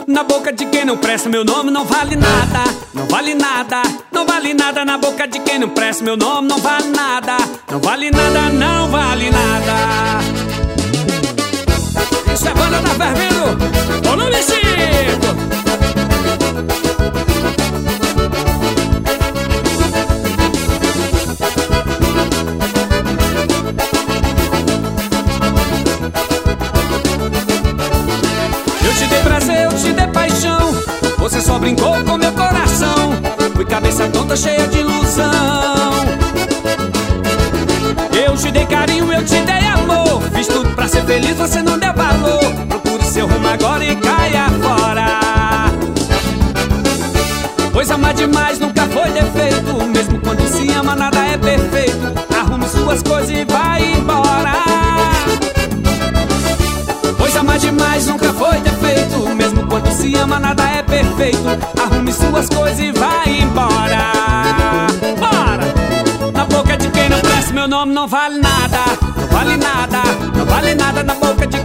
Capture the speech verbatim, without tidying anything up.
Na boca de quem não presta, meu nome não vale nada. Não vale nada, não vale nada. Na boca de quem não presta, meu nome não vale nada. Não vale nada, não vale nada. Isso é banda da fervendo. Ô nome Chico. Eu te dei prazer, eu te dei paixão. Você só brincou com meu coração. Fui cabeça tonta, cheia de ilusão. Eu te dei carinho, eu te dei amor. Fiz tudo pra ser feliz, você não deu valor. Procure seu rumo agora e caia fora. Pois amar demais nunca foi defeito. Mesmo quando se ama, nada é perfeito. Arrume suas coisas e vai embora. Pois amar demais nunca foi defeito. Mesmo quando se ama, nada é perfeito. Arrume suas coisas e vai embora. Bora! Na boca de quem não presta, meu nome não vale nada. Não vale nada, não vale nada. Na boca de